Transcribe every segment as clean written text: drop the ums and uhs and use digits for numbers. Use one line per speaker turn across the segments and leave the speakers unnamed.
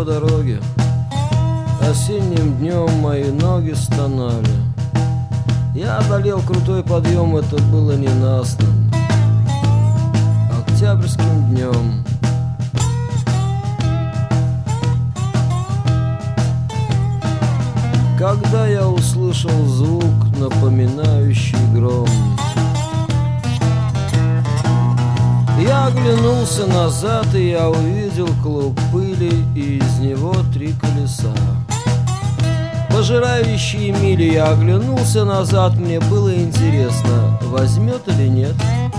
по дороге. Осенним днем мои ноги стонали. Я одолел крутой подъем, это было ненастным октябрьским днем. Когда я услышал звук, напоминающий гром, я оглянулся назад, и я увидел клуб пыли, и из него 3 колеса, пожирающие мили. Я оглянулся назад, мне было интересно, возьмет или нет.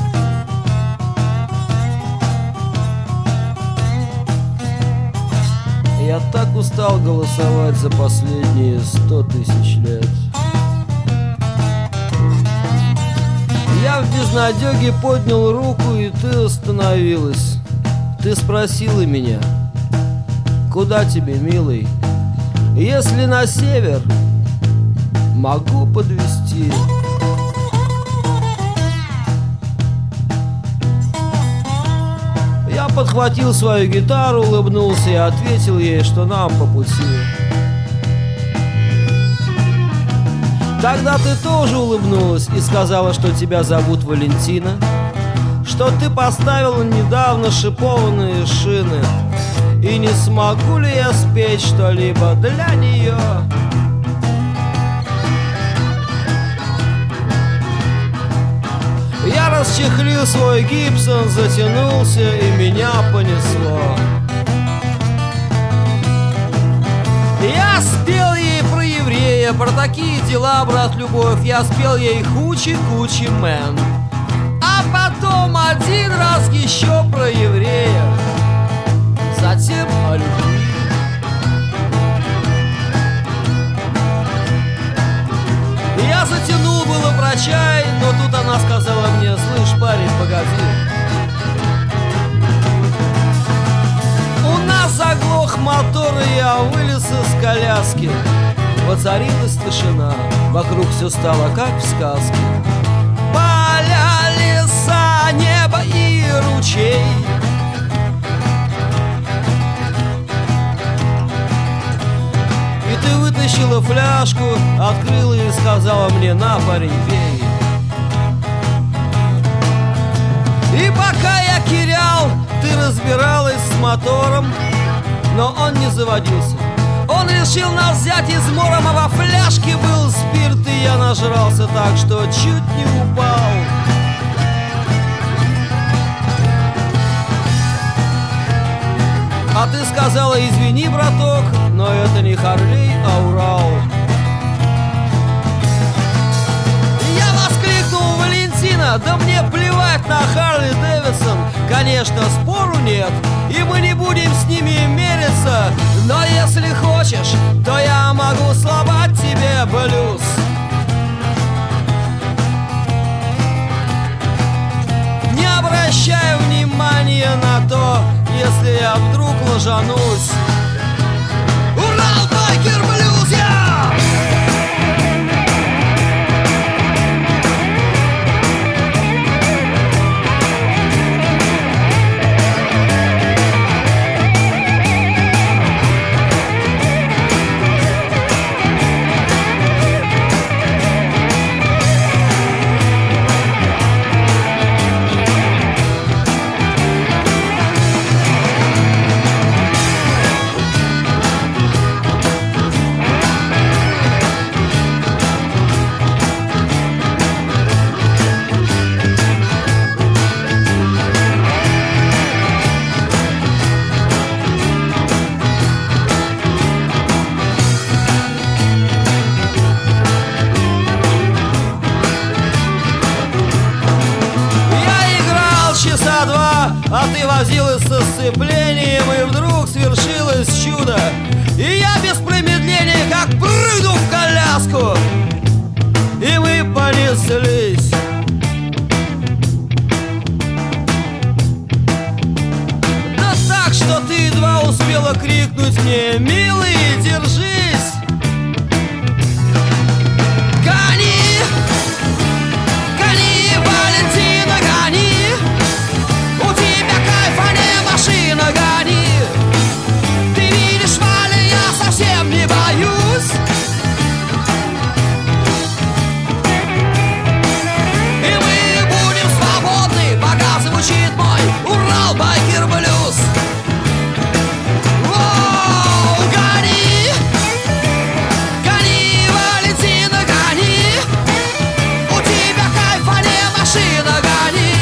Я так устал голосовать за последние 100 тысяч лет. Я в безнадеге поднял руку, и ты остановилась. Ты спросила меня: куда тебе, милый? Если на север, могу подвезти. Я подхватил свою гитару, улыбнулся и ответил ей, что нам по пути. Тогда ты тоже улыбнулась и сказала, что тебя зовут Валентина, что ты поставила недавно шипованные шины, и не смогу ли я спеть что-либо для нее. Я расчехлил свой Гибсон, затянулся, и меня понесло. Я спел ей про еврея, про такие дела, брат, любовь. Я спел ей хучи-кучи мэн, а потом один раз еще про еврея, затем о любви. Я затянул было про чай, но тут она сказала мне: слышь, парень, погоди. У нас заглох мотор, и я вылез из коляски. Воцарилась тишина, вокруг все стало как в сказке. Поля, леса, небо и ручей. И ты вытащила фляжку, открыла и сказала мне: на, парень, пей. И пока я кирял, ты разбиралась с мотором, но он не заводился. Он решил нас взять измором, а во фляжке был спирт, и я нажрался так, что чуть не упал. А ты сказала: извини, браток, но это не Харлей, а Урал. Я воскликнул: Валентина, да мне плевать на Харли Дэвидсон. Конечно, спору нет, и мы не будем с ними мериться, но если хочешь, то я могу сломать тебе блюз. Не обращай внимания на то, если я вдруг ложанусь. Урал, байкер, блюз, я! А ты возилась со сцеплением, и вдруг свершилось чудо. И я без промедления как прыгну в коляску, и мы понеслись. Да так, что ты едва успела крикнуть мне: милый, держись! Гони! Гони, Валентина, гони! У тебя кайфа не машина, гони! Ты видишь, погоди.